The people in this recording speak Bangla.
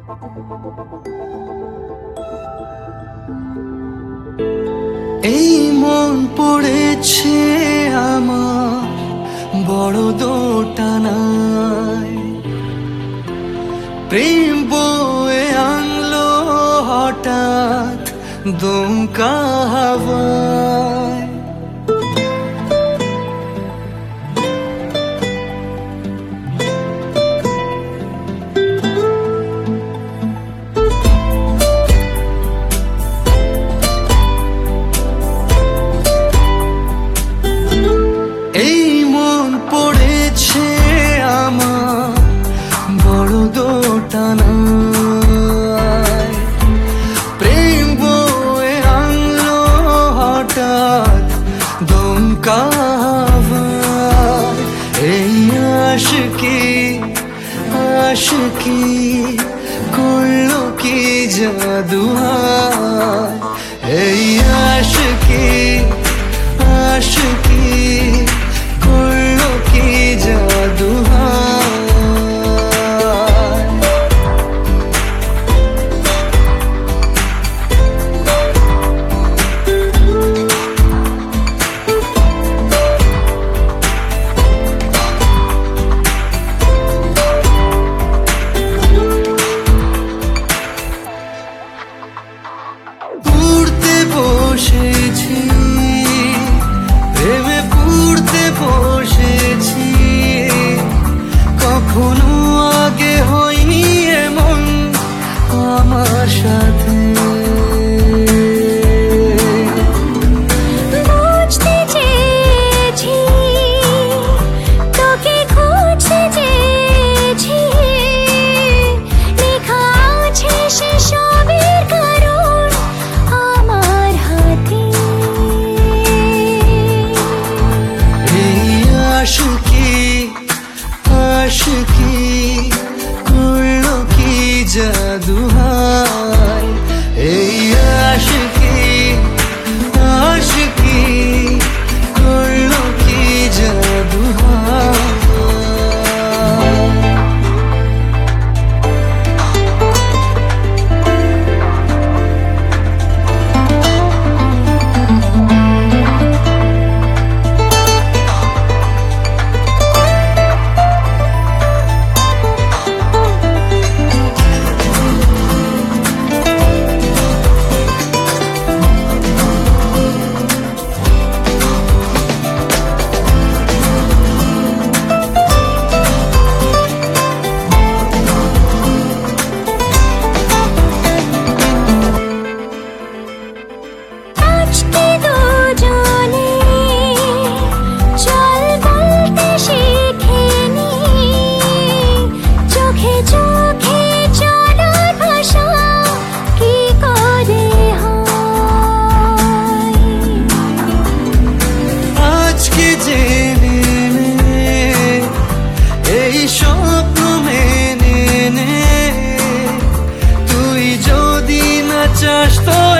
এই মন পড়েছে আমার বড় দোটানায়, প্রেম বয়ে আনলো হঠাৎ দমকা হাওয়ায়। এই মন পড়েছে আমার বড় দোটানায়, প্রেম বয়ে আনলো হঠাৎ দমকা হাওয়ায়। এই আশিকি আশিকি করলো কি জাদু হায়। এই আশিকি আশিকি করলো কি জাদু হায়। পুড়তে বসেছি প্রেমে, পুড়তে বসেছি, কখনো আগে হয়নি এমন আমার সাথে। বুঝতে চেয়েছি, তোকে খুঁজতে চেয়েছি, লেখা আছে সে সবের কারণ আমার হাতে। এই আশিকি আশিকি করলো কি জাদু হায়। এই আশিকি আশিকি করলো কি জাদু হায়। আজকে দুজনে চল বলতে শিখিনি, চোখে চোখে চলার ভাষা কি করে হয়। আজকে জেনে নে, এই স্বপ্ন মেনে নে, তুই যদি না চাস তো